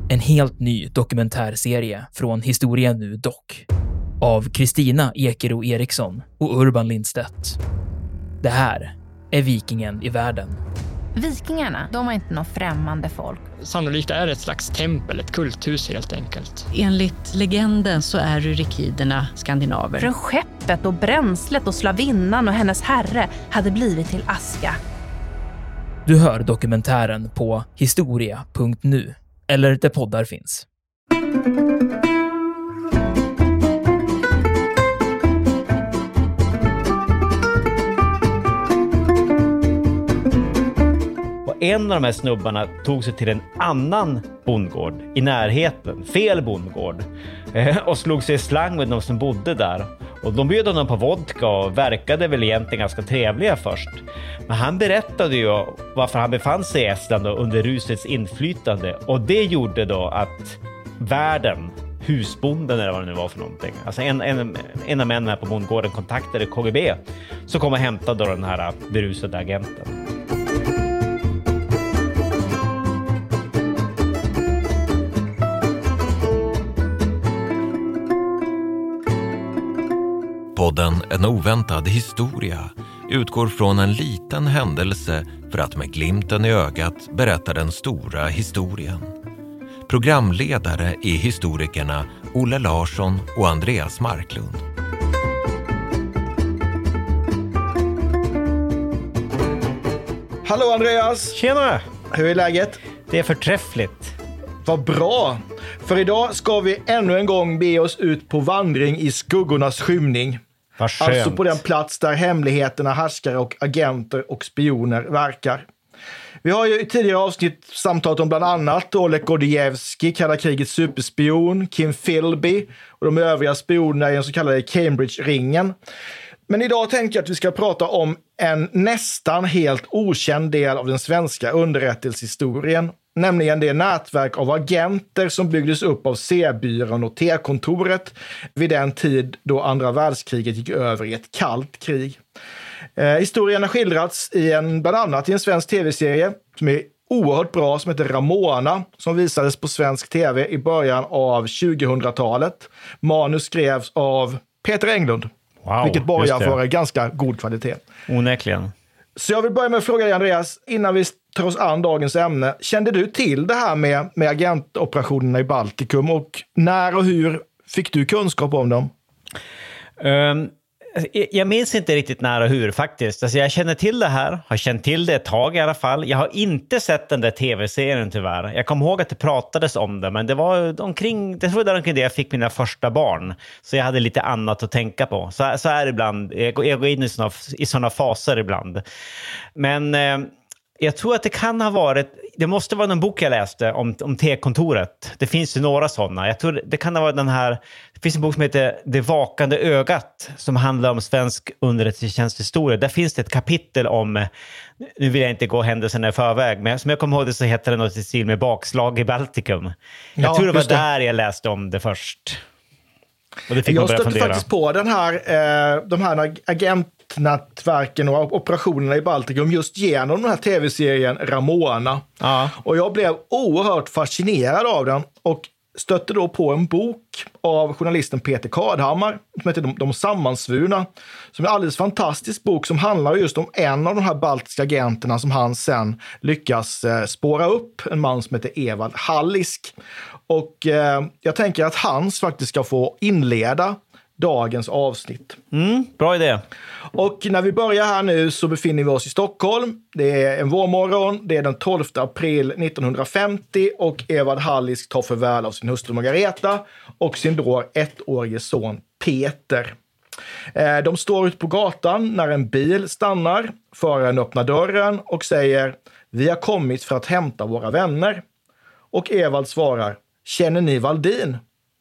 En helt ny dokumentärserie från Historia Nu Dock. Av Kristina Ekero Eriksson och Urban Lindstedt. Det här är Vikingen i världen. Vikingarna, de var inte något främmande folk. Sannolikt är det ett slags tempel, ett kulthus helt enkelt. Enligt legenden så är rykiderna skandinaver. Från skeppet och bränslet och slavinnan och hennes herre hade blivit till aska. Du hör dokumentären på historia.nu eller där poddar finns. En av de här snubbarna tog sig till en annan bondgård i närheten, fel bondgård, och slog sig i slang med de som bodde där. Och de bjöd honom på vodka och verkade väl egentligen ganska trevliga först. Men han berättade ju varför han befann sig i Estland under rusets inflytande. Och det gjorde då att värden, husbonden eller vad det nu var för någonting, alltså en av männen här på bondgården kontaktade KGB, som kom och hämtade då den här berusade agenten. Podden En oväntad historia utgår från en liten händelse för att med glimten i ögat berätta den stora historien. Programledare är historikerna Olle Larsson och Andreas Marklund. Hallå Andreas! Tjena! Hur är läget? Det är förträffligt. Vad bra! För idag ska vi ännu en gång be oss ut på vandring i skuggornas skymning. Vad skönt. Alltså på den plats där hemligheterna, härskare och agenter och spioner verkar. Vi har ju i tidigare avsnitt samtalat om bland annat Oleg Gordievsky, kalla krigets superspion, Kim Philby och de övriga spionerna i den så kallade Cambridge-ringen. Men idag tänkte jag att vi ska prata om en nästan helt okänd del av den svenska underrättelsehistorien, nämligen det nätverk av agenter som byggdes upp av C-byrån och T-kontoret vid den tid då andra världskriget gick över i ett kallt krig. Historien har skildrats bland annat i en svensk tv-serie som är oerhört bra, som heter Ramona, som visades på svensk tv i början av 2000-talet. Manus skrevs av Peter Englund, vilket borgar för ganska god kvalitet. Onekligen. Så jag vill börja med att fråga dig, Andreas, innan vi tar oss an dagens ämne. Kände du till det här med agentoperationerna i Baltikum och när och hur fick du kunskap om dem? Jag minns inte riktigt när och hur faktiskt. Alltså jag känner till det här, har känt till det ett tag i alla fall. Jag har inte sett den där tv-serien tyvärr. Jag kommer ihåg att det pratades om det, men det var omkring det jag fick mina första barn. Så jag hade lite annat att tänka på. Så är det ibland. Jag går in i såna faser ibland. Men jag tror att det kan ha varit, det måste vara en bok jag läste om T-kontoret. Det finns ju några sådana. Jag tror det kan ha varit den här, det finns en bok som heter Det vakande ögat som handlar om svensk underrättelsetjänsthistoria. Där finns det ett kapitel om, nu vill jag inte gå händelserna i förväg, men som jag kommer ihåg det så heter det något i stil med bakslag i Baltikum. Jag tror det var där jag läste om det först. Och det fick jag stötte faktiskt på de här agentnätverken och operationerna i Baltikum just genom den här tv-serien Ramona. Ja. Och jag blev oerhört fascinerad av den och stötte då på en bok av journalisten Peter Kadhammar som heter De sammansvurna, som är en alldeles fantastisk bok som handlar just om en av de här baltiska agenterna som han sen lyckas spåra upp, en man som heter Evald Hallisk. Och jag tänker att Hans faktiskt ska få inleda dagens avsnitt. Bra idé. Och när vi börjar här nu så befinner vi oss i Stockholm. Det är en vårmorgon, det är den 12 april 1950 och Evald Hallisk tar förväl av sin hustru Margareta och sin då 1-årige son Peter. De står ute på gatan när en bil stannar. Föraren öppnar dörren och säger: "Vi har kommit för att hämta våra vänner." Och Evald svarar: "Känner ni Valdin?"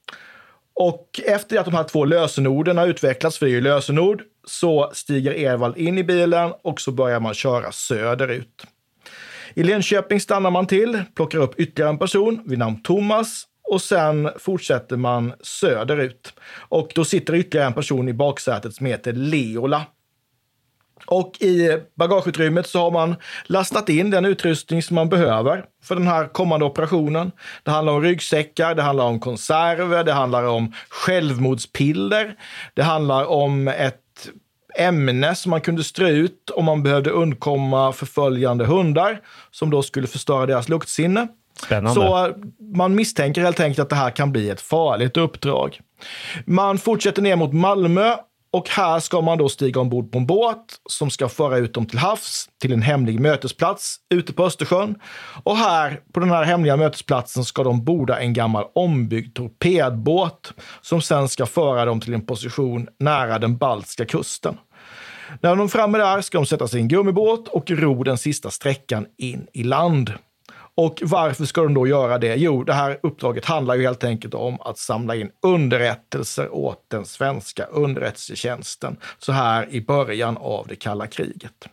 Och efter att de här två lösenorden har utvecklats, för det är ju lösenord, så stiger Evald in i bilen och så börjar man köra söderut. I Linköping stannar man till, plockar upp ytterligare en person vid namn Thomas och sen fortsätter man söderut. Och då sitter ytterligare en person i baksätet som heter Leola. Och i bagageutrymmet så har man lastat in den utrustning som man behöver för den här kommande operationen. Det handlar om ryggsäckar, det handlar om konserver, det handlar om självmordspiller, det handlar om ett ämne som man kunde strö ut om man behövde undkomma förföljande hundar som då skulle förstöra deras luktsinne. Spännande. Så man misstänker helt enkelt att det här kan bli ett farligt uppdrag. Man fortsätter ner mot Malmö och här ska man då stiga ombord på en båt som ska föra ut dem till havs till en hemlig mötesplats ute på Östersjön. Och här på den här hemliga mötesplatsen ska de borda en gammal ombyggd torpedbåt som sen ska föra dem till en position nära den baltiska kusten. När de är framme där ska de sätta sig i en gummibåt och ro den sista sträckan in i land. Och varför ska de då göra det? Jo, det här uppdraget handlar ju helt enkelt om att samla in underrättelser åt den svenska underrättelsetjänsten så här i början av det kalla kriget.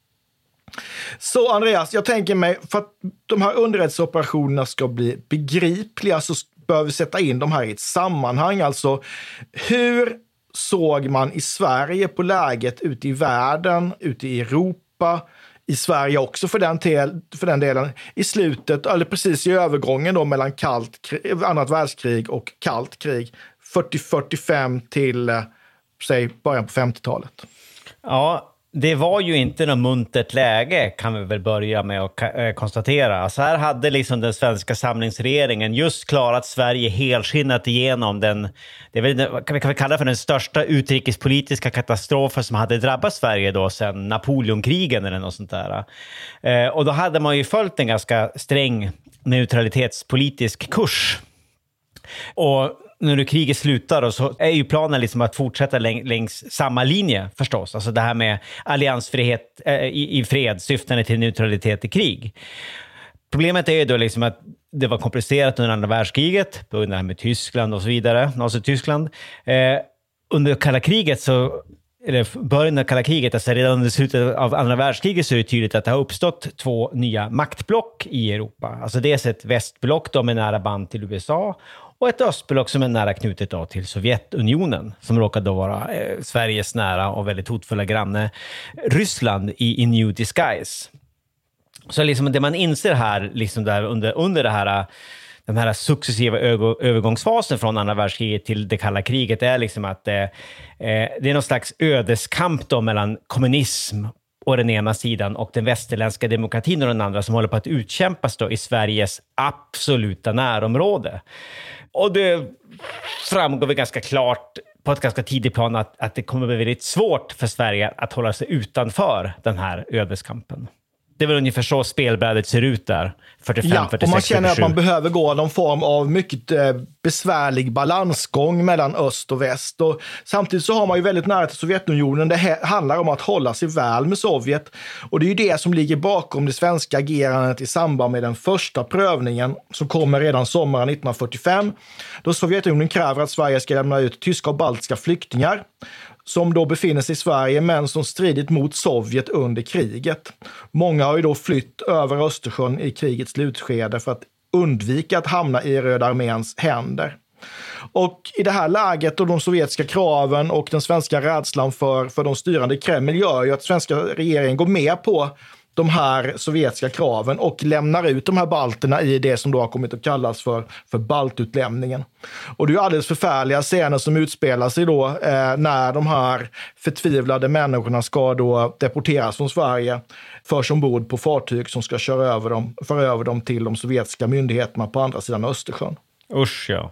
Så Andreas, jag tänker mig för att de här underrättelseoperationerna ska bli begripliga så bör vi sätta in de här i ett sammanhang. Alltså, hur såg man i Sverige på läget ute i världen, ute i Europa, i Sverige också för den delen, i slutet, eller precis i övergången då mellan annat världskrig och kallt krig, 40-45 till, säg, början på 50-talet? Ja, det var ju inte något muntert läge kan vi väl börja med att konstatera. Så här hade liksom den svenska samlingsregeringen just klarat Sverige helskinnat igenom den, kan vi kalla för den största utrikespolitiska katastrofen som hade drabbat Sverige då sedan Napoleonkrigen eller något sånt där. Och då hade man ju följt en ganska sträng neutralitetspolitisk kurs. Och när kriget slutar så är ju planen liksom att fortsätta längs samma linje förstås. Alltså det här med alliansfrihet i fred syftande till neutralitet i krig. Problemet är ju då liksom att det var komplicerat under andra världskriget, på det här med Tyskland och så vidare, Nazi-Tyskland. Under kalla kriget början av kalla kriget, alltså redan under slutet av andra världskriget så är det tydligt att det har uppstått två nya maktblock i Europa. Alltså dels ett västblock då med nära band till USA och ett östblock som är nära knutet då till Sovjetunionen som råkar då vara Sveriges nära och väldigt hotfulla granne Ryssland i new disguise. Så liksom det man inser här liksom där under det här den här successiva övergångsfasen från andra världskriget till det kalla kriget är liksom att det är någon slags ödeskamp då mellan kommunism och den ena sidan och den västerländska demokratin och den andra som håller på att utkämpas då i Sveriges absoluta närområde. Och det framgår väl ganska klart på ett ganska tidigt plan att det kommer bli väldigt svårt för Sverige att hålla sig utanför den här ödeskampen. Det är väl ungefär så spelbrädet ser ut där, 45, ja, 46, och man känner 47. att man behöver gå någon form av mycket besvärlig balansgång mellan öst och väst. Och samtidigt så har man ju väldigt nära till Sovjetunionen. Det handlar om att hålla sig väl med Sovjet. Och det är ju det som ligger bakom det svenska agerandet i samband med den första prövningen som kommer redan sommaren 1945. Då Sovjetunionen kräver att Sverige ska lämna ut tyska och baltiska flyktingar som då befinner sig i Sverige men som stridit mot Sovjet under kriget. Många har ju då flytt över Östersjön i krigets slutskede för att undvika att hamna i Röda arméns händer. Och i det här läget och de sovjetiska kraven och den svenska rädslan för de styrande i Kreml gör ju att svenska regeringen går med på de här sovjetiska kraven och lämnar ut de här balterna i det som då har kommit att kallas för baltutlämningen. Och det är ju alldeles förfärliga scener som utspelar sig då när de här förtvivlade människorna ska då deporteras från Sverige, förs ombord på fartyg som ska föra över dem till de sovjetiska myndigheterna på andra sidan Östersjön. Usch ja.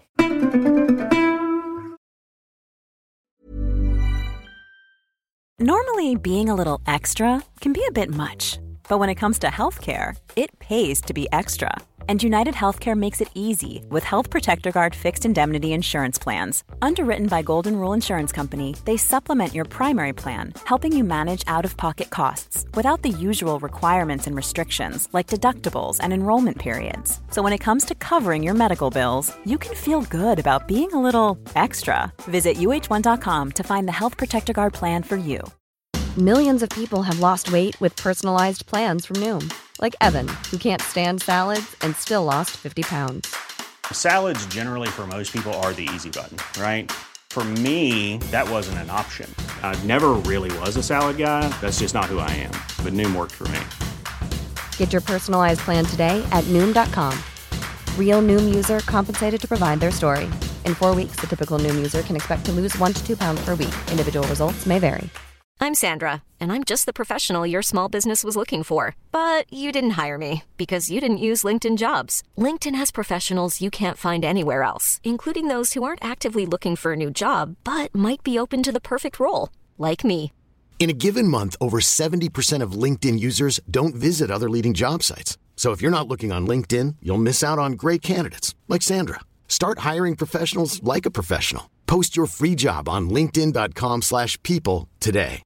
Normally, being a little extra can be a bit much. But when it comes to healthcare, it pays to be extra. And United Healthcare makes it easy with Health Protector Guard fixed indemnity insurance plans. Underwritten by Golden Rule Insurance Company, they supplement your primary plan, helping you manage out-of-pocket costs without the usual requirements and restrictions like deductibles and enrollment periods. So when it comes to covering your medical bills, you can feel good about being a little extra. Visit uh1.com to find the Health Protector Guard plan for you. Millions of people have lost weight with personalized plans from Noom. Like Evan, who can't stand salads and still lost 50 pounds. Salads generally for most people are the easy button, right? For me, that wasn't an option. I never really was a salad guy. That's just not who I am. But Noom worked for me. Get your personalized plan today at Noom.com. Real Noom user compensated to provide their story. In 4 weeks, the typical Noom user can expect to lose 1 to 2 pounds per week. Individual results may vary. I'm Sandra, and I'm just the professional your small business was looking for. But you didn't hire me because you didn't use LinkedIn Jobs. LinkedIn has professionals you can't find anywhere else, including those who aren't actively looking for a new job, but might be open to the perfect role, like me. In a given month, over 70% of LinkedIn users don't visit other leading job sites. So if you're not looking on LinkedIn, you'll miss out on great candidates, like Sandra. Start hiring professionals like a professional. Post your free job on linkedin.com/people today.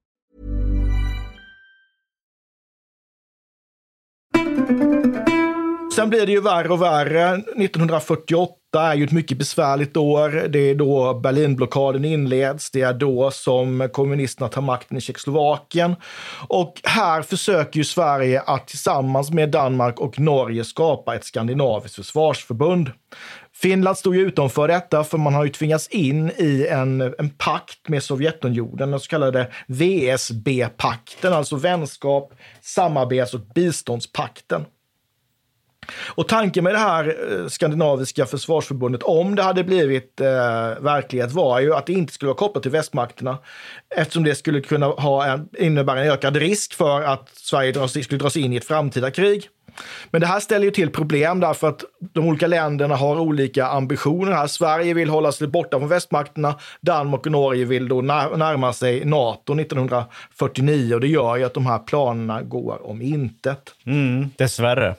Sen blir det ju värre och värre. 1948 är ju ett mycket besvärligt år. Det är då Berlinblockaden inleds. Det är då som kommunisterna tar makten i Tjeckoslovakien. Och här försöker ju Sverige att tillsammans med Danmark och Norge skapa ett skandinaviskt försvarsförbund. Finland stod ju utanför detta för man har ju tvingats in i en pakt med Sovjetunionen, den så kallade VSB-pakten, alltså vänskap, samarbets- och biståndspakten. Och tanken med det här skandinaviska försvarsförbundet, om det hade blivit verklighet, var ju att det inte skulle vara kopplat till västmakterna, eftersom det skulle kunna innebära en ökad risk för att Sverige skulle dras in i ett framtida krig. Men det här ställer ju till problem därför att de olika länderna har olika ambitioner här. Sverige vill hålla sig borta från västmakterna, Danmark och Norge vill då närma sig NATO 1949, och det gör ju att de här planerna går om intet. Dessvärre.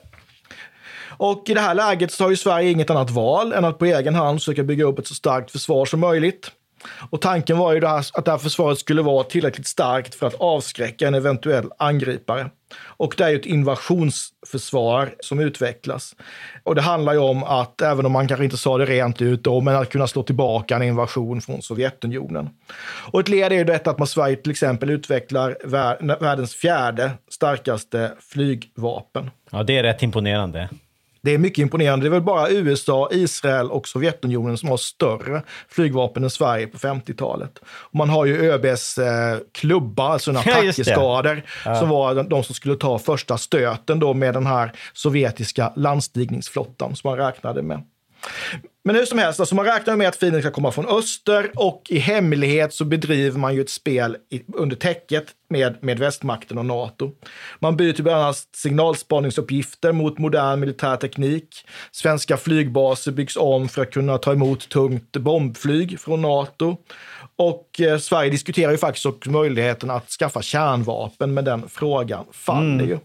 Och i det här läget så har ju Sverige inget annat val än att på egen hand försöka bygga upp ett så starkt försvar som möjligt. Och tanken var ju att det här försvaret skulle vara tillräckligt starkt för att avskräcka en eventuell angripare. Och det är ju ett invasionsförsvar som utvecklas. Och det handlar ju om att, även om man kanske inte sa det rent ut då, men att kunna slå tillbaka en invasion från Sovjetunionen. Och ett led är ju detta att man Sverige till exempel utvecklar världens 4:e starkaste flygvapen. Ja, det är rätt imponerande. Det är mycket imponerande. Det är väl bara USA, Israel och Sovjetunionen som har större flygvapen än Sverige på 50-talet. Och man har ju ÖBs klubba, alltså en attackeskador, som var de som skulle ta första stöten då med den här sovjetiska landstigningsflottan som man räknade med. Men hur som helst, alltså man räknar med att fienden ska komma från öster, och i hemlighet så bedriver man ju ett spel under täcket med västmakten och NATO. Man byter bland annat signalspaningsuppgifter mot modern militär teknik. Svenska flygbaser byggs om för att kunna ta emot tungt bombflyg från NATO. Och Sverige diskuterar ju faktiskt också möjligheten att skaffa kärnvapen, men den frågan faller ju.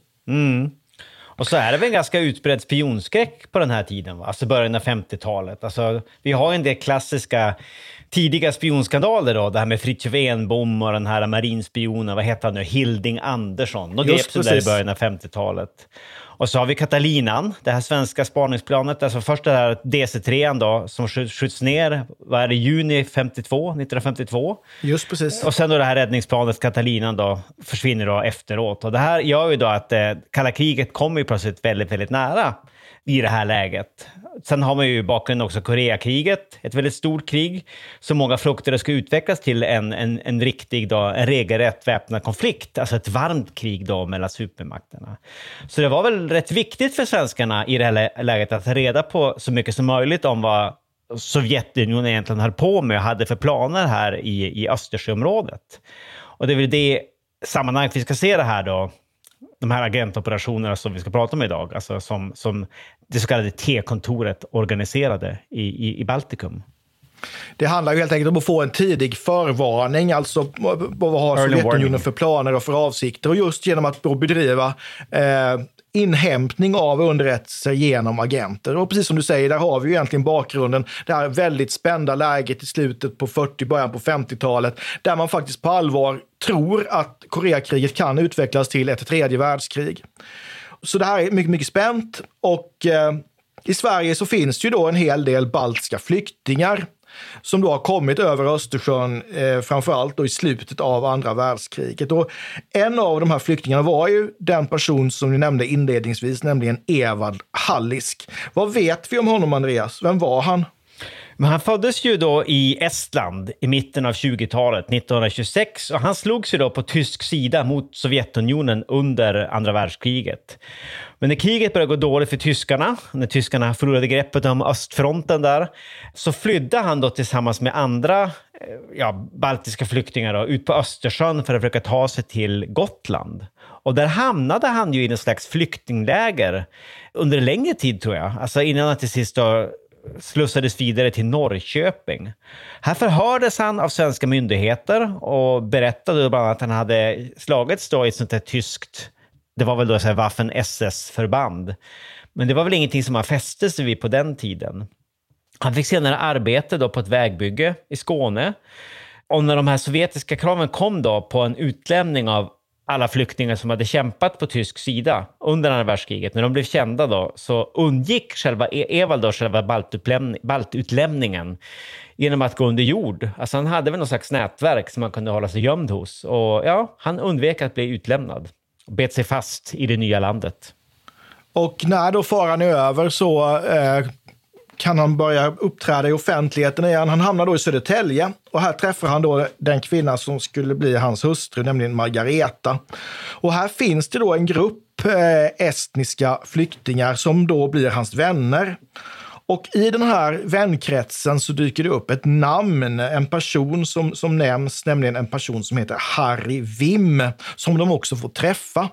Och så är det väl en ganska utbredd spionskräck på den här tiden, va? Alltså början av 50-talet. Alltså, vi har en del klassiska tidiga spionskandaler då. Det här med Fritiof Enbom och den här marinspionen, vad heter han nu? Hilding Andersson. De greps där i början av 50-talet. Och så har vi Catalinan, det här svenska spaningsplanet. Alltså först det här DC-3 då, som skjuts ner, vad är det, juni 1952. Just precis. Och sen då det här räddningsplanet Catalinan då försvinner då efteråt. Och det här gör ju då att kalla kriget kommer ju plötsligt väldigt, väldigt nära i det här läget. Sen har man ju i bakgrunden också Koreakriget, ett väldigt stort krig som många fruktade ska utvecklas till en riktig då, en regelrätt väpnad konflikt, alltså ett varmt krig då mellan supermakterna. Så det var väl rätt viktigt för svenskarna i det här läget att ta reda på så mycket som möjligt om vad Sovjetunionen egentligen höll på med och hade för planer här i Östersjöområdet. Och det är väl det sammanhang vi ska se det här då, de här agentoperationerna som vi ska prata om idag, alltså som det så kallade T-kontoret organiserade i Baltikum. Det handlar ju helt enkelt om att få en tidig förvarning, alltså vad har Sovjetunionen för planer och för avsikter, och just genom att då bedriva inhämtning av underrättelser genom agenter. Och precis som du säger, där har vi ju egentligen bakgrunden, det här väldigt spända läget i slutet på 40, början på 50-talet, där man faktiskt på allvar tror att Koreakriget kan utvecklas till ett tredje världskrig. Så det här är mycket, mycket spänt, och i Sverige så finns ju då en hel del baltiska flyktingar som då har kommit över Östersjön, framförallt då i slutet av andra världskriget. Och en av de här flyktingarna var ju den person som du nämnde inledningsvis, nämligen Evald Hallisk. Vad vet vi om honom, Andreas? Vem var han? Men han föddes ju då i Estland i mitten av 20-talet, 1926, och han slogs ju då på tysk sida mot Sovjetunionen under andra världskriget. Men när kriget började gå dåligt för tyskarna, när tyskarna förlorade greppet om östfronten där, så flydde han då tillsammans med andra baltiska flyktingar då, ut på Östersjön för att försöka ta sig till Gotland. Och där hamnade han ju i en slags flyktingläger under en längre tid, tror jag. Alltså innan han till sist då slussades vidare till Norrköping. Här förhördes han av svenska myndigheter och berättade bland annat att han hade slagits då i ett sånt här tyskt, det var väl då så här Waffen-SS-förband. Men det var väl ingenting som han fäste sig vid på den tiden. Han fick senare arbete då på ett vägbygge i Skåne. Och när de här sovjetiska kraven kom då på en utlämning av alla flyktingar som hade kämpat på tysk sida under andra världskriget, när de blev kända då, så undgick Ewald då själva baltutlämningen genom att gå under jord. Alltså han hade väl någon slags nätverk som man kunde hålla sig gömd hos. Och ja, han undvek att bli utlämnad och bet sig fast i det nya landet. Och när då faran är över så kan han börja uppträda i offentligheten igen. Han hamnar då i Södertälje och här träffar han då den kvinna som skulle bli hans hustru, nämligen Margareta. Och här finns det då en grupp estniska flyktingar som då blir hans vänner. Och i den här vänkretsen så dyker det upp ett namn, en person som nämns, nämligen en person som heter Harry Wim, som de också får träffa.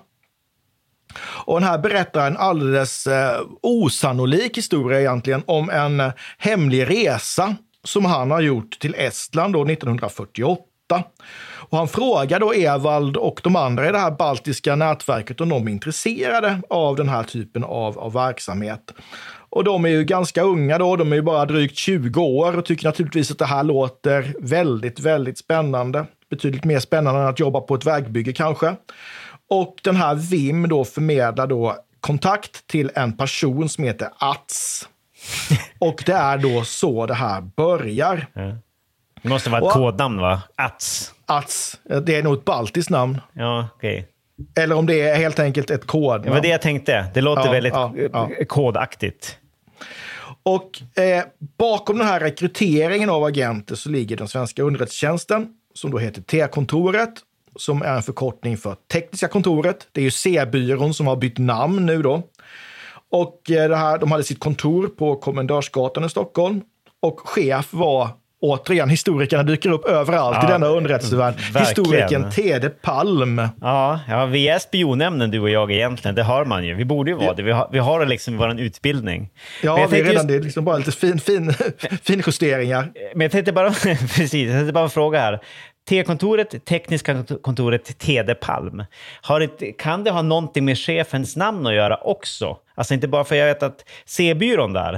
Och den här berättar en alldeles osannolik historia egentligen om en hemlig resa som han har gjort till Estland då 1948. Och han frågar då Ewald och de andra i det här baltiska nätverket om de är intresserade av den här typen av verksamhet. Och de är ju ganska unga då, de är ju bara drygt 20 år och tycker naturligtvis att det här låter väldigt, väldigt spännande. Betydligt mer spännande än att jobba på ett vägbygge kanske. Och den här Wim då förmedlar då kontakt till en person som heter Ats. Och det är då så det här börjar. Ja. Det måste vara ett kodnamn, va? Ats. Det är nog ett baltiskt namn. Ja, okej. Eller om det är helt enkelt ett kodnamn. Det var det jag tänkte. Det låter väldigt kodaktigt. Och bakom den här rekryteringen av agenter så ligger den svenska underrättelsetjänsten som då heter T-kontoret, som är en förkortning för tekniska kontoret. Det är ju C-byrån som har bytt namn nu då. Och de hade sitt kontor på Kommendörsgatan i Stockholm. Och chef var, återigen, historikerna dyker upp överallt i denna underrättelsevärld. Historikern Tede Palm. Ja, vi är spionämnen du och jag egentligen. Det har man ju. Vi borde ju vara det. Vi har det liksom i vår utbildning. Ja, det är liksom bara lite fin justeringar. Men jag tänkte bara fråga här. T-kontoret, tekniska kontoret Tede Palm. Kan det ha någonting med chefens namn att göra också? Alltså inte bara för jag vet att C-byrån där,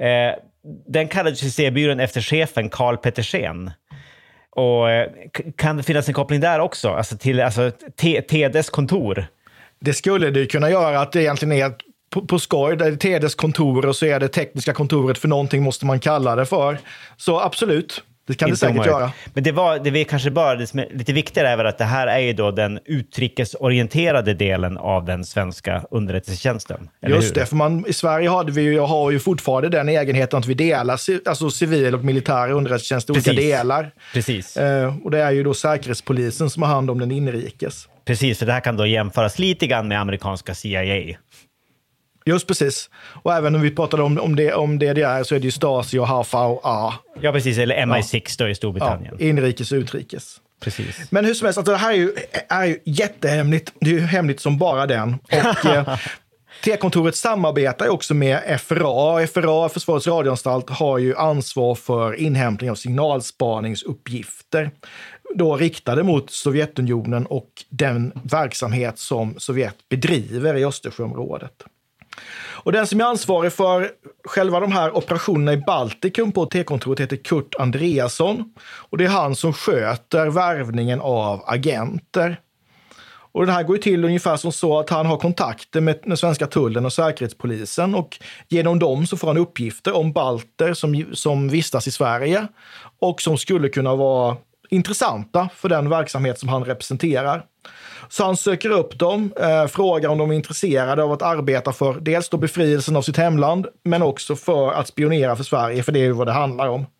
den kallades C-byrån efter chefen Carl Pettersen. Och kan det finnas en koppling där också? Alltså till Tedes kontor? Det skulle det kunna göra, att det egentligen är på skoj, där det är Tedes kontor och så är det tekniska kontoret, för någonting måste man kalla det för. Så absolut. Det kan det säkert göra. Men det kanske bara det som är lite viktigare är väl att det här är ju då den utrikesorienterade delen av den svenska underrättelsetjänsten. Just det, för i Sverige har ju fortfarande den egenheten att vi delar alltså civil och militär underrättelsetjänst i olika delar. Precis. Och det är ju då Säkerhetspolisen som har hand om den inrikes. Precis, för det här kan då jämföras lite grann med amerikanska CIA. Just precis. Och även när vi pratade om DDR så är det ju Stasi och HVA. Ja, precis. Eller MI6 då i Storbritannien. Ja, inrikes och utrikes. Precis. Men hur som helst, alltså det här är ju jättehemligt. Det är ju hemligt som bara den. Och T-kontoret samarbetar ju också med FRA. FRA, Försvarets radioanstalt, har ju ansvar för inhämtning av signalspaningsuppgifter. Då riktade mot Sovjetunionen och den verksamhet som Sovjet bedriver i Östersjöområdet. Och den som är ansvarig för själva de här operationerna i Baltikum på T-kontoret heter Kurt Andreasson. Och det är han som sköter värvningen av agenter. Och det här går ju till ungefär som så att han har kontakter med den svenska tullen och säkerhetspolisen. Och genom dem så får han uppgifter om balter som vistas i Sverige. Och som skulle kunna vara intressanta för den verksamhet som han representerar. Så han söker upp dem, frågar om de är intresserade av att arbeta för dels då befrielsen av sitt hemland, men också för att spionera för Sverige, för det är ju vad det handlar om.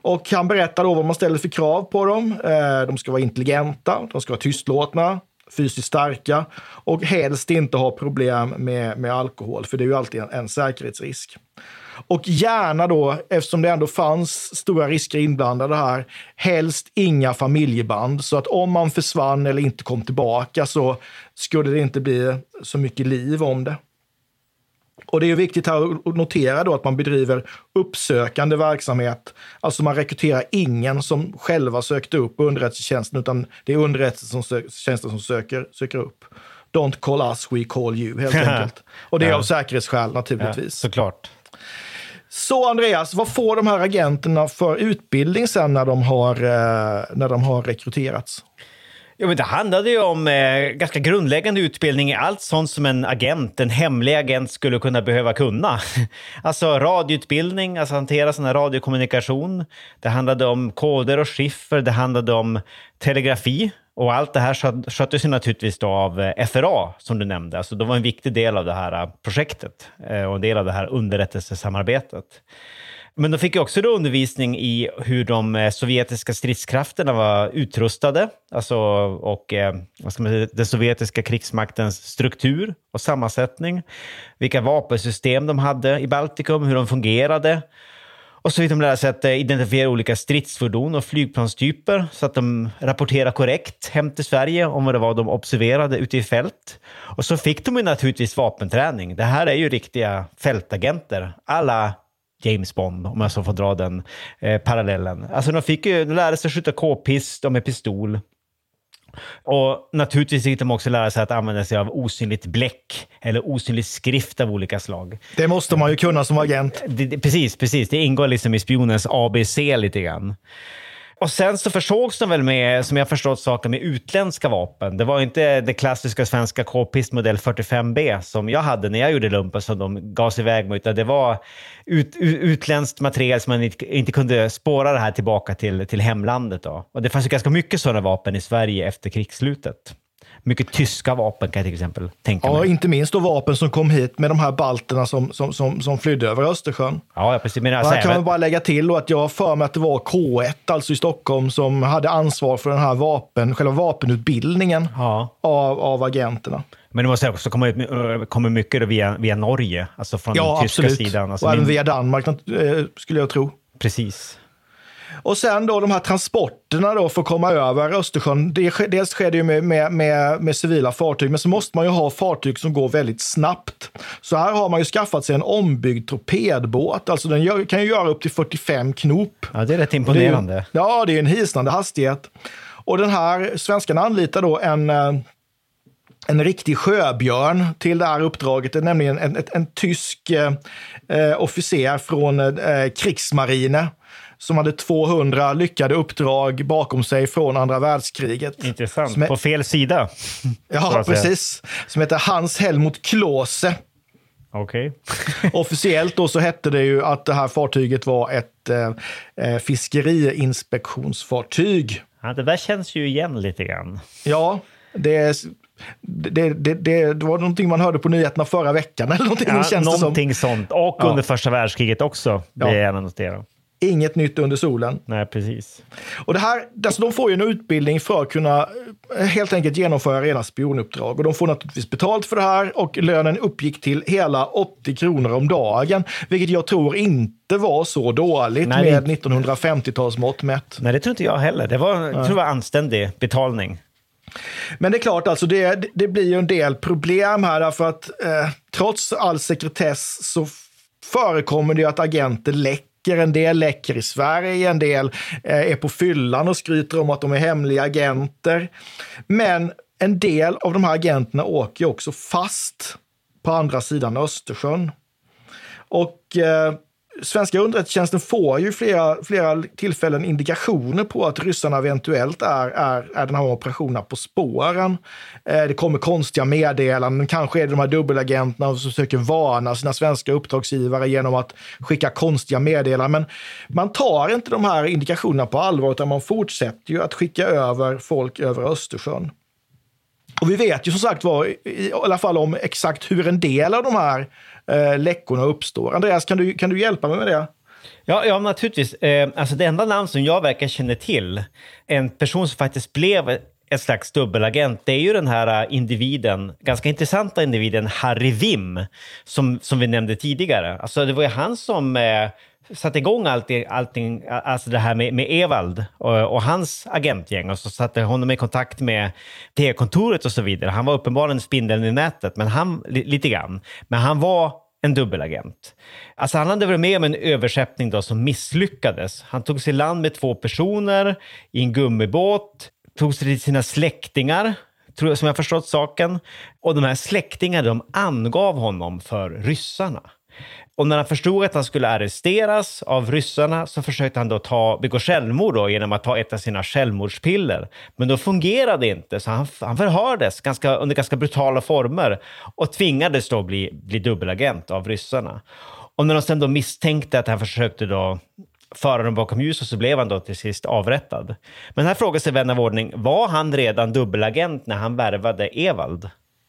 Och han berättar då vad man ställer för krav på dem. De ska vara intelligenta, de ska vara tystlåtna, fysiskt starka och helst inte ha problem med alkohol, för det är ju alltid en säkerhetsrisk. Och gärna då, eftersom det ändå fanns stora risker inblandade här, helst inga familjeband. Så att om man försvann eller inte kom tillbaka så skulle det inte bli så mycket liv om det. Och det är ju viktigt här att notera då att man bedriver uppsökande verksamhet. Alltså man rekryterar ingen som själva sökte upp underrättelsetjänsten, utan det är underrättelsetjänsten som söker upp. Don't call us, we call you, helt enkelt. Och det är av säkerhetsskäl naturligtvis. Ja, såklart. Så Andreas, vad får de här agenterna för utbildning sen när de har rekryterats? Ja, men det handlade ju om ganska grundläggande utbildning i allt sånt som en hemlig agent skulle kunna behöva kunna. Alltså radioutbildning, alltså hantera sån här radiokommunikation. Det handlade om koder och skiffer, det handlade om telegrafi. Och allt det här sköttes ju naturligtvis då av FRA, som du nämnde. Alltså de var en viktig del av det här projektet och en del av det här underrättelsesamarbetet. Men de fick ju också då undervisning i hur de sovjetiska stridskrafterna var utrustade, alltså, och vad ska man säga, den sovjetiska krigsmaktens struktur och sammansättning, vilka vapensystem de hade i Baltikum, hur de fungerade. Och så fick de lära sig att identifiera olika stridsfordon och flygplanstyper så att de rapporterar korrekt hem till Sverige om vad det var de observerade ute i fält. Och så fick de ju naturligtvis vapenträning. Det här är ju riktiga fältagenter, alla James Bond, om jag så får dra den parallellen. Alltså de lärde sig skjuta k-pist och med pistol. Och naturligtvis fick de också lära sig att använda sig av osynligt bläck eller osynlig skrift av olika slag. Det måste man ju kunna som agent. Precis. Det ingår liksom i spionens ABC lite grann. Och sen så försågs de väl med, som jag förstått saker, med utländska vapen. Det var inte det klassiska svenska k-pist modell 45B som jag hade när jag gjorde lumpen som de gav sig iväg med, utan det var utländskt material som man inte kunde spåra det här tillbaka till hemlandet då. Och det fanns ju ganska mycket sådana vapen i Sverige efter krigsslutet. Mycket tyska vapen kan jag till exempel tänka mig. Ja, inte minst då vapen som kom hit med de här balterna som flydde över Östersjön. Ja, precis. Men här kan man bara lägga till då att jag har för mig att det var K1, alltså i Stockholm, som hade ansvar för den här själva vapenutbildningen av agenterna. Men det måste också komma mycket då via Norge, alltså från den tyska sidan. Alltså och även via Danmark skulle jag tro. Precis. Och sen då de här transporterna då för att komma över Östersjön, dels sker det ju med civila fartyg, men så måste man ju ha fartyg som går väldigt snabbt. Så här har man ju skaffat sig en ombyggd torpedbåt, alltså den kan ju göra upp till 45 knop. Ja, det är rätt imponerande. Det är en hisnande hastighet. Och den här svenskan anlitar då en riktig sjöbjörn till det här uppdraget. Det är nämligen en tysk officer från krigsmarine som hade 200 lyckade uppdrag bakom sig från andra världskriget. Intressant. På fel sida. Ja, precis. Som heter Hans Helmut Klose. Okej. Officiellt då så hette det ju att det här fartyget var ett fiskeriinspektionsfartyg. Ja, det där känns ju igen lite grann. Ja, det var någonting man hörde på nyheterna förra veckan. Eller någonting sånt. Och under första världskriget också. Det är gärna notera. Inget nytt under solen. Nej, precis. Och det här, alltså de får ju en utbildning för att kunna helt enkelt genomföra rena spionuppdrag. Och de får naturligtvis betalt för det här och lönen uppgick till hela 80 kronor om dagen. Vilket jag tror inte var så dåligt med 1950-talsmått mätt. Nej, det tror inte jag heller. Det var anständig betalning. Men det är klart, alltså det blir ju en del problem här därför att trots all sekretess så förekommer det ju att agenter läcker. En del läcker i Sverige, en del är på fyllan och skryter om att de är hemliga agenter. Men en del av de här agenterna åker ju också fast på andra sidan Östersjön. Och svenska underrättelsetjänsten får ju flera tillfällen indikationer på att ryssarna eventuellt är den här operationen på spåren. Det kommer konstiga meddelanden, kanske är det de här dubbelagenterna som försöker varna sina svenska uppdragsgivare genom att skicka konstiga meddelanden. Men man tar inte de här indikationerna på allvar utan man fortsätter ju att skicka över folk över Östersjön. Och vi vet ju som sagt i alla fall om exakt hur en del av de här läckorna uppstår. Andreas, kan du hjälpa mig med det? Ja, naturligtvis. Alltså det enda namn som jag verkar känner till, en person som faktiskt blev ett slags dubbelagent, det är ju den här individen, ganska intressanta individen Harry Wim, som vi nämnde tidigare. Alltså det var ju han som satte igång allting, alltså det här med Evald och hans agentgäng, och så satte honom i kontakt med T-kontoret och så vidare. Han var uppenbarligen spindeln i nätet, men lite grann. Men han var en dubbelagent. Alltså han hade varit med om en överskeppning då som misslyckades. Han tog sig i land med 2 personer i en gummibåt, tog sig till sina släktingar, som jag förstått saken. Och de här släktingarna, de angav honom för ryssarna. Och när han förstod att han skulle arresteras av ryssarna så försökte han då begå självmord då, genom att ta ett av sina självmordspiller. Men då fungerade det inte, så han förhördes under ganska brutala former och tvingades då bli dubbelagent av ryssarna. Och när de sen då misstänkte att han försökte då föra dem bakom ljuset, så blev han då till sist avrättad. Men här frågar sig vän av ordning, var han redan dubbelagent när han värvade Evald?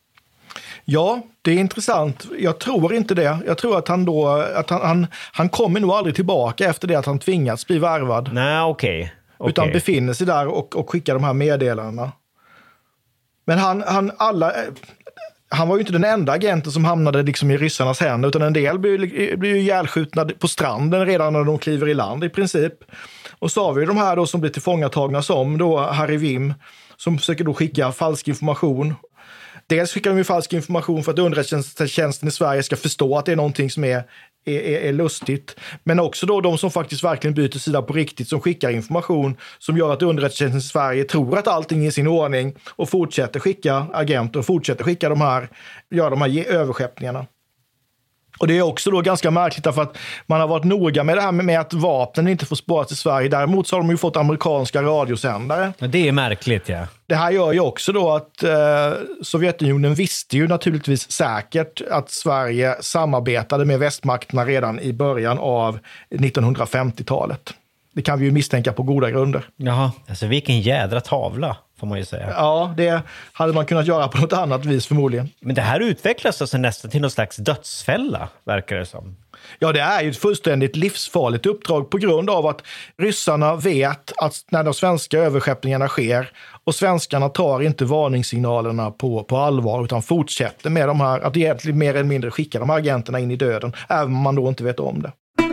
Ja, det är intressant. Jag tror inte det. Jag tror att han kommer nog aldrig tillbaka efter det att han tvingats bli värvad. Nej, okej. Utan befinner sig där och skickar de här meddelandena. Men han var ju inte den enda agenten som hamnade liksom i ryssarnas händer, utan en del blir ju ihjälskjutna på stranden redan när de kliver i land i princip. Och så har vi de här då som blir tillfångatagna, som då Harry Wim, som försöker då skicka falsk information. Dels skickar de ju falsk information för att underrättelsetjänsten i Sverige ska förstå att det är någonting som är lustigt. Men också då de som faktiskt verkligen byter sida på riktigt, som skickar information som gör att underrättelsetjänsten i Sverige tror att allting är i sin ordning och fortsätter skicka agenter och fortsätter skicka de här överskeppningarna. Och det är också då ganska märkligt därför att man har varit noga med det här med att vapnen inte får spåras i Sverige. Däremot så har de ju fått amerikanska radiosändare. Det är märkligt, ja. Det här gör ju också då att Sovjetunionen visste ju naturligtvis säkert att Sverige samarbetade med västmakterna redan i början av 1950-talet. Det kan vi ju misstänka på goda grunder. Jaha, alltså vilken jädra tavla, får man ju säga. Ja, det hade man kunnat göra på något annat vis förmodligen. Men det här utvecklas alltså nästan till någon slags dödsfälla, verkar det som. Ja, det är ju ett fullständigt livsfarligt uppdrag på grund av att ryssarna vet att när de svenska överskeppningarna sker, och svenskarna tar inte varningssignalerna på allvar utan fortsätter med de här, att egentligen mer eller mindre skicka de här agenterna in i döden, även om man då inte vet om det.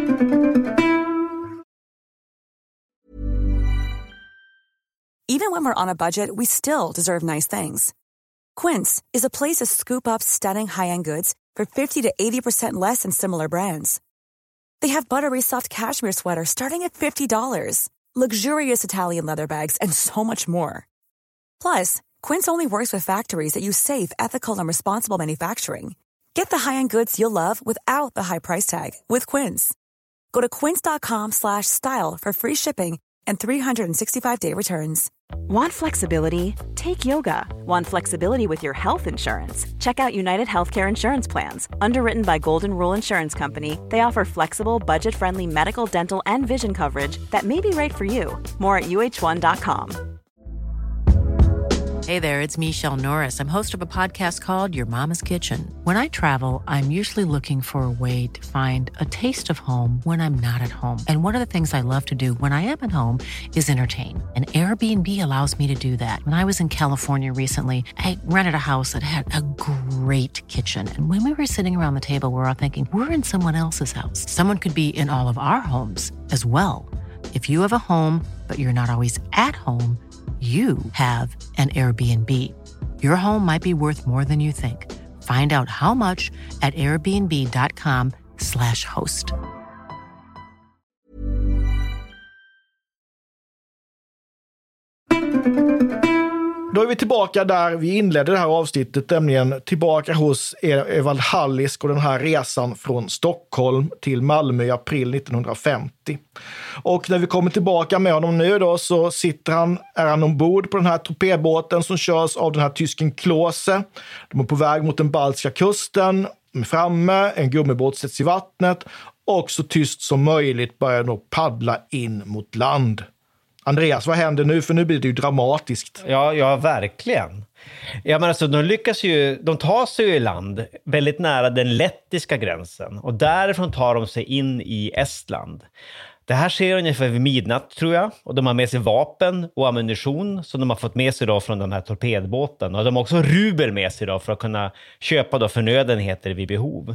Even when we're on a budget, we still deserve nice things. Quince is a place to scoop up stunning high-end goods for 50 to 80% less than similar brands. They have buttery soft cashmere sweaters starting at $50, luxurious Italian leather bags, and so much more. Plus, Quince only works with factories that use safe, ethical, and responsible manufacturing. Get the high-end goods you'll love without the high price tag with Quince. Go to quince.com/style for free shipping and 365-day returns. Want flexibility? Take yoga. Want flexibility with your health insurance? Check out United Healthcare Insurance Plans. Underwritten by Golden Rule Insurance Company, they offer flexible, budget-friendly medical, dental, and vision coverage that may be right for you. More at uh1.com. Hey there, it's Michelle Norris. I'm host of a podcast called Your Mama's Kitchen. When I travel, I'm usually looking for a way to find a taste of home when I'm not at home. And one of the things I love to do when I am at home is entertain. And Airbnb allows me to do that. When I was in California recently, I rented a house that had a great kitchen. And when we were sitting around the table, we were all thinking, we're in someone else's house. Someone could be in all of our homes as well. If you have a home, but you're not always at home, you have an Airbnb. Your home might be worth more than you think. Find out how much at airbnb.com/host. Då är vi tillbaka där vi inledde det här avsnittet, nämligen tillbaka hos Evald Hallisk och den här resan från Stockholm till Malmö i april 1950. Och när vi kommer tillbaka med honom nu då, så är han ombord på den här torpedbåten som körs av den här tysken Klose. De är på väg mot den baltiska kusten, de är framme, en gummibåt sätts i vattnet och så tyst som möjligt börjar de paddla in mot land. Andreas, vad händer nu? För nu blir det ju dramatiskt. Ja, verkligen. Ja, men alltså de tar sig ju i land väldigt nära den lettiska gränsen och därifrån tar de sig in i Estland. Det här sker ungefär vid midnatt tror jag, och de har med sig vapen och ammunition som de har fått med sig då från den här torpedbåten, och de har också rubel med sig då för att kunna köpa då förnödenheter vid behov.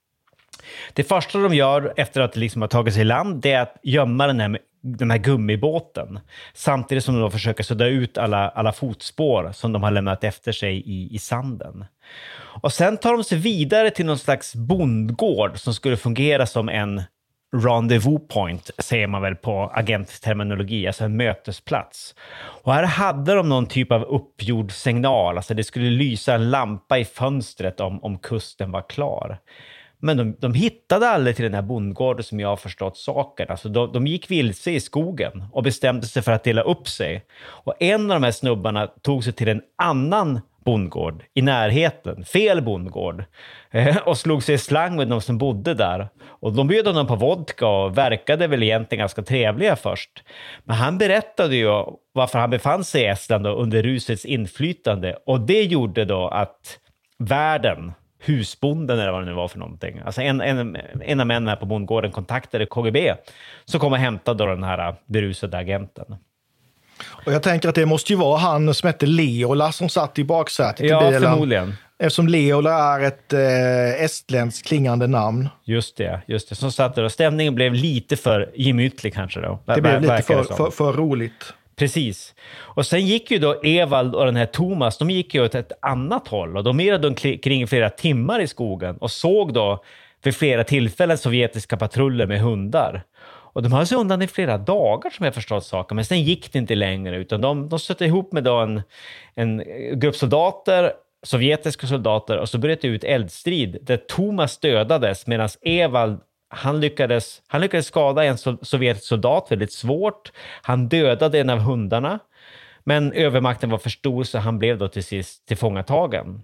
Det första de gör efter att liksom ha tagit sig i land, det är att gömma den här gummibåten, samtidigt som de försöker sudda ut alla fotspår som de har lämnat efter sig i sanden. Och sen tar de sig vidare till någon slags bondgård som skulle fungera som en rendezvous point, säger man väl på agentterminologi, alltså en mötesplats. Och här hade de någon typ av uppgjord signal, alltså det skulle lysa en lampa i fönstret om kusten var klar. Men de hittade aldrig till den här bondgården som jag har förstått saken. Alltså de gick vilse i skogen och bestämde sig för att dela upp sig. Och en av de här snubbarna tog sig till en annan bondgård i närheten, fel bondgård, och slog sig i slang med de som bodde där. Och de bjöd honom på vodka och verkade väl egentligen ganska trevliga först. Men han berättade ju varför han befann sig i Estland under rusets inflytande, och det gjorde då att värden, husbonden eller vad det nu var för någonting, alltså en av männen på bondgården kontaktade KGB som kom och hämtade då den här berusade agenten. Och jag tänker att det måste ju vara han som heter Leola som satt i baksätet i bilen. Ja, förmodligen. Eftersom Leola är ett estländskt klingande namn. Just det. Som satt där, och stämningen blev lite för gemytlig kanske då. Det blev lite för roligt. Precis. Och sen gick ju då Evald och den här Thomas, de gick ju åt ett annat håll, och de irrade kring flera timmar i skogen och såg då vid flera tillfällen sovjetiska patruller med hundar. Och de höll sig undan i flera dagar som jag förstått saker, men sen gick det inte längre, utan de stötte ihop med då en grupp soldater, sovjetiska soldater, och så bröt det ut eldstrid där Thomas dödades medan Evald han lyckades skada en sovjetisk soldat väldigt svårt. Han dödade en av hundarna, men övermakten var för stor så han blev då till sist tillfångatagen.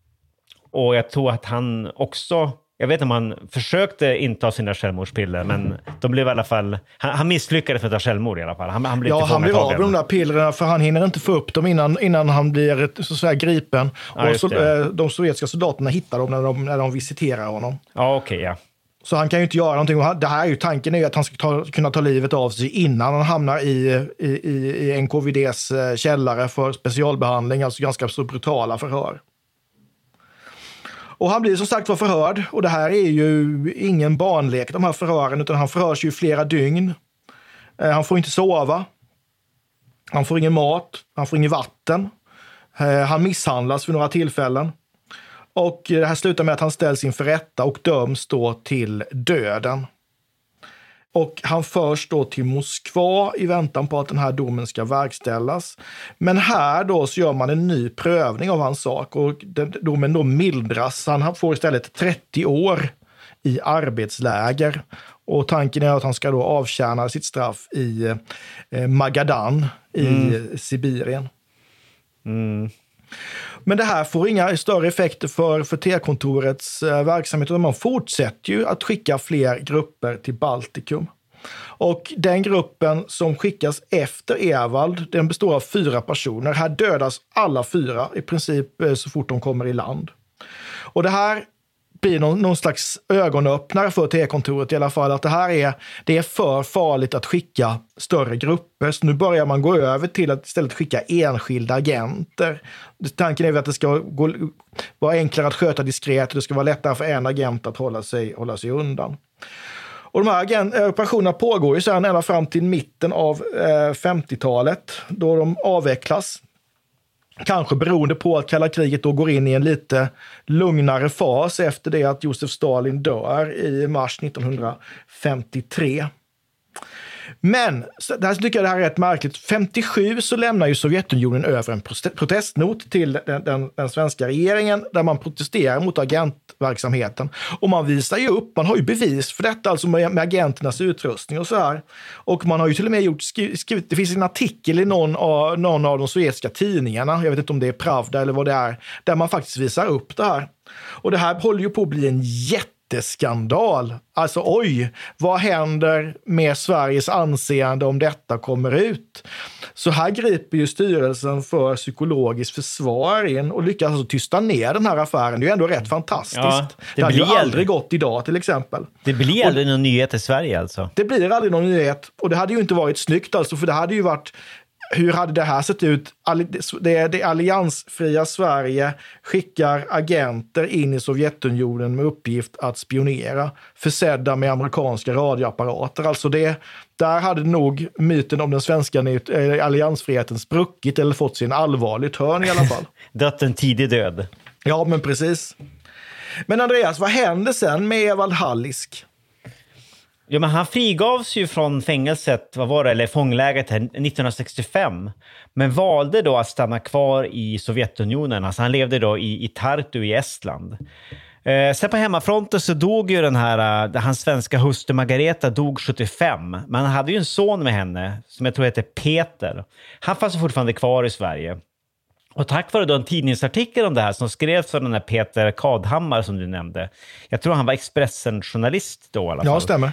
Och jag tror att han också, jag vet inte om han försökte inta sina självmordspiller, men de blev i alla fall, han misslyckades för att ta självmord i alla fall. Han blev tillfångatagen. Han blir av med de där pillerna för han hinner inte få upp dem innan han blir så att säga gripen. Ja, och de sovjetiska soldaterna hittar dem när de visiterar honom. Ja, okej, ja. Så han kan ju inte göra någonting. Det här är ju tanken är att han ska kunna ta livet av sig innan han hamnar i NKVDs källare för specialbehandling, alltså ganska så brutala förhör. Och han blir som sagt var förhörd, och det här är ju ingen barnlek, de här förhören, utan han förhörs ju flera dygn. Han får inte sova, han får ingen mat, han får ingen vatten, han misshandlas vid några tillfällen. Och det här slutar med att han ställs inför rätta och döms då till döden. Och han förs då till Moskva i väntan på att den här domen ska verkställas. Men här då så gör man en ny prövning av hans sak, och domen då mildras. Han får istället 30 år i arbetsläger. Och tanken är att han ska då avtjäna sitt straff i Magadan i Sibirien. Mm. Men det här får inga större effekter för T-kontorets verksamhet, och man fortsätter ju att skicka fler grupper till Baltikum. Och den gruppen som skickas efter Evald, den består av 4 personer. Här dödas alla 4 i princip så fort de kommer i land. Och det här blir någon slags ögonöppnare för T-kontoret i alla fall, att det är för farligt att skicka större grupper. Så nu börjar man gå över till att istället skicka enskilda agenter. Tanken är att det ska vara enklare att sköta diskret, och det ska vara lättare för en agent att hålla sig undan. Och de här operationerna pågår ju sedan ända fram till mitten av 50-talet, då de avvecklas. Kanske beroende på att kalla kriget då går in i en lite lugnare fas efter det att Josef Stalin dör i mars 1953. Men det här tycker jag det här är rätt märkligt. 57 så lämnar ju Sovjetunionen över en protestnot till den svenska regeringen där man protesterar mot agentverksamheten. Och man visar ju upp, man har ju bevis för detta, alltså med agenternas utrustning och så här. Och man har ju till och med skrivit, det finns en artikel i någon av de sovjetiska tidningarna, jag vet inte om det är Pravda eller vad det är, där man faktiskt visar upp det här. Och det här håller ju på att bli en jätteskandal. Alltså oj, vad händer med Sveriges anseende om detta kommer ut? Så här griper ju styrelsen för psykologiskt försvar in och lyckas alltså tysta ner den här affären. Det är ju ändå rätt fantastiskt. Ja, det hade ju aldrig gått idag till exempel. Det blir aldrig någon nyhet i Sverige alltså? Det blir aldrig någon nyhet och det hade ju inte varit snyggt alltså, för det hade ju varit... Hur hade det här sett ut? Det alliansfria Sverige skickar agenter in i Sovjetunionen med uppgift att spionera, försedda med amerikanska radioapparater. Alltså där hade nog myten om den svenska alliansfriheten spruckit eller fått sin allvarligt hörn i alla fall. Dött en tidig död. Ja, men precis. Men Andreas, vad hände sen med Evald Hallisk? Ja, men han frigavs ju från fängelset, eller fångläget 1965. Men valde då att stanna kvar i Sovjetunionen. Alltså han levde då i Tartu i Estland. Sen på hemmafronten så dog ju hans svenska hustru Margareta dog 75. Men han hade ju en son med henne som jag tror heter Peter. Han fanns fortfarande kvar i Sverige. Och tack vare då en tidningsartikel om det här som skrevs av den här Peter Kadhammar som du nämnde. Jag tror han var Expressen-journalist då i alla fall. Ja, stämmer.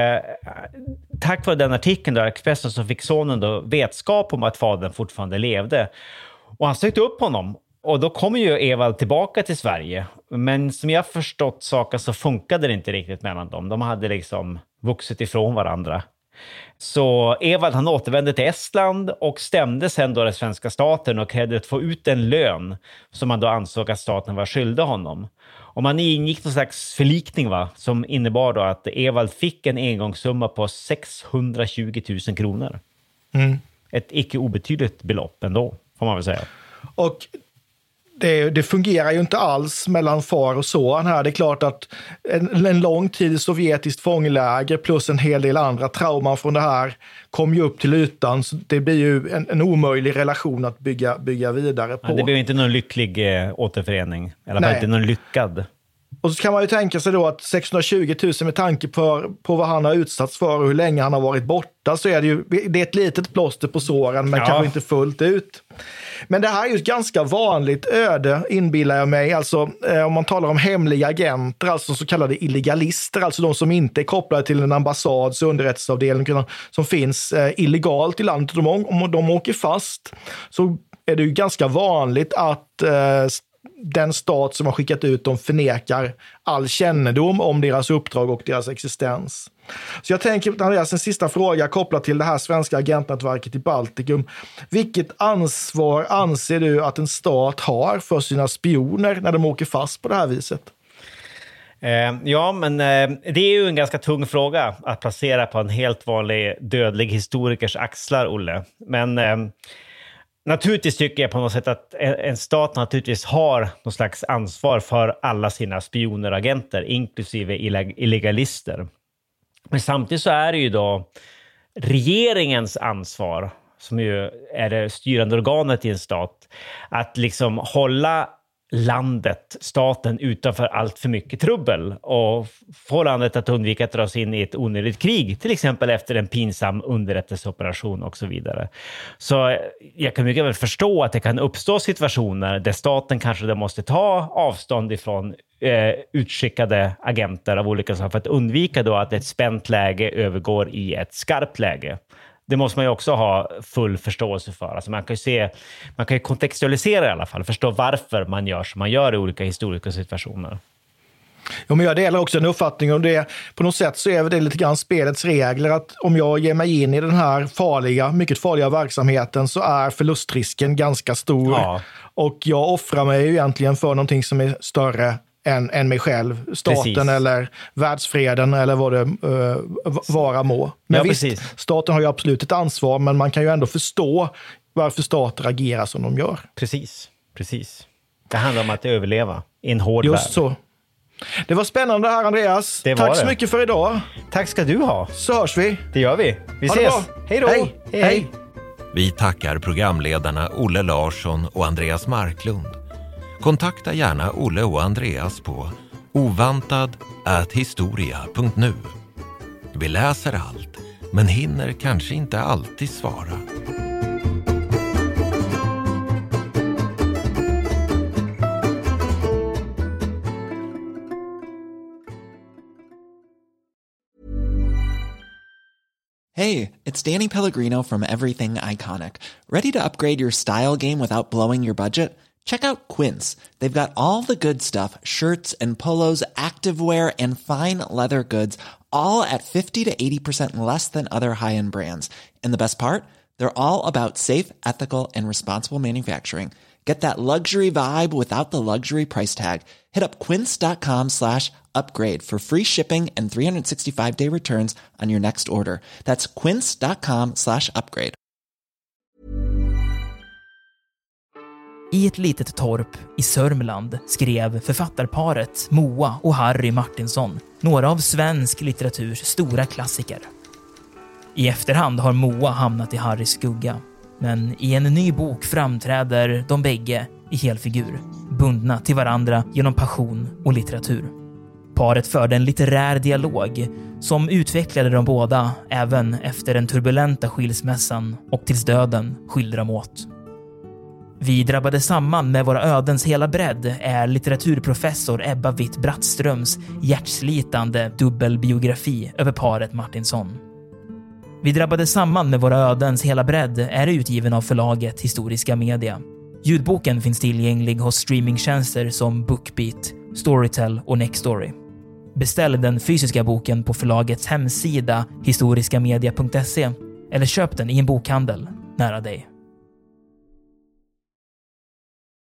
Tack vare den artikeln då Expressen så fick sonen då vetskap om att fadern fortfarande levde. Och han sökte upp honom. Och då kom ju Evald tillbaka till Sverige. Men som jag förstått saker så funkade det inte riktigt mellan dem. De hade liksom vuxit ifrån varandra. Så Evald han återvände till Estland och stämde sen då den svenska staten och krävde att få ut en lön som man då ansåg att staten var skyldig honom. Och man ingick någon slags förlikning som innebar då att Evald fick en engångssumma på 620 000 kronor. Mm. Ett icke obetydligt belopp ändå, får man väl säga. Och det fungerar ju inte alls mellan far och son här. Det är klart att en lång tid i sovjetiskt fångläger plus en hel del andra trauman från det här kom ju upp till ytan. Så det blir ju en omöjlig relation att bygga vidare på. Ja, det blir inte någon lycklig återförening. I alla fall inte någon lyckad. Och så kan man ju tänka sig då att 620 000 med tanke på vad han har utsatts för och hur länge han har varit borta så är det är ett litet plåster på såren men kanske inte fullt ut. Men det här är ju ett ganska vanligt öde inbillar jag mig. Alltså om man talar om hemliga agenter, alltså så kallade illegalister, alltså de som inte är kopplade till en ambassads underrättelseavdelning som finns illegalt i landet. Om de åker fast så är det ju ganska vanligt att den stat som har skickat ut dem förnekar all kännedom om deras uppdrag och deras existens. Så jag tänker, Andreas, en sista fråga kopplat till det här svenska agentnätverket i Baltikum. Vilket ansvar anser du att en stat har för sina spioner när de åker fast på det här viset? Ja, men det är ju en ganska tung fråga att placera på en helt vanlig dödlig historikers axlar, Olle. Men naturligtvis tycker jag på något sätt att en stat naturligtvis har någon slags ansvar för alla sina spioneragenter, inklusive illegalister. Men samtidigt så är det ju då regeringens ansvar, som ju är det styrande organet i en stat, att liksom hålla staten utanför allt för mycket trubbel och få landet att undvika att dras in i ett onödigt krig, till exempel efter en pinsam underrättelseoperation och så vidare. Så jag kan mycket väl förstå att det kan uppstå situationer där staten kanske måste ta avstånd ifrån utskickade agenter av olika slag för att undvika då att ett spänt läge övergår i ett skarpt läge. Det måste man ju också ha full förståelse för. Alltså man kan ju kontextualisera i alla fall, förstå varför man gör som man gör i olika historiska situationer. Ja, men jag delar också en uppfattning om det. På något sätt så är det lite grann spelets regler att om jag ger mig in i den här mycket farliga verksamheten så är förlustrisken ganska stor. Ja. Och jag offrar mig ju egentligen för någonting som är större än mig själv, staten. Precis. Eller världsfreden eller vad det vara må. Men visst, staten har ju absolut ett ansvar, men man kan ju ändå förstå varför stater agerar som de gör. Precis. Det handlar om att överleva i en hård värld. Just så. Det var spännande här, Andreas. Tack så mycket för idag. Tack ska du ha. Så hörs vi. Det gör vi. Vi ses. Hej då. Hej. Vi tackar programledarna Olle Larsson och Andreas Marklund. Kontakta gärna Olle och Andreas på ovantad@historia.nu. Vi läser allt, men hinner kanske inte alltid svara. Hey, it's Danny Pellegrino from Everything Iconic. Ready to upgrade your style game without blowing your budget? Check out Quince. They've got all the good stuff, shirts and polos, activewear, and fine leather goods, all at 50 to 80% less than other high-end brands. And the best part? They're all about safe, ethical, and responsible manufacturing. Get that luxury vibe without the luxury price tag. Hit up quince.com/upgrade for free shipping and 365-day returns on your next order. That's quince.com/upgrade. I ett litet torp i Sörmland skrev författarparet Moa och Harry Martinsson några av svensk litteraturs stora klassiker. I efterhand har Moa hamnat i Harrys skugga, men i en ny bok framträder de bägge i helfigur, bundna till varandra genom passion och litteratur. Paret förde en litterär dialog som utvecklade de båda även efter den turbulenta skilsmässan och tills döden skilde dem åt. Vi drabbade samman med våra ödens hela bredd är litteraturprofessor Ebba Witt-Brattströms hjärtslitande dubbelbiografi över paret Martinsson. Vi drabbade samman med våra ödens hela bredd är utgiven av förlaget Historiska Media. Ljudboken finns tillgänglig hos streamingtjänster som Bookbeat, Storytel och Nextory. Beställ den fysiska boken på förlagets hemsida historiskamedia.se eller köp den i en bokhandel nära dig.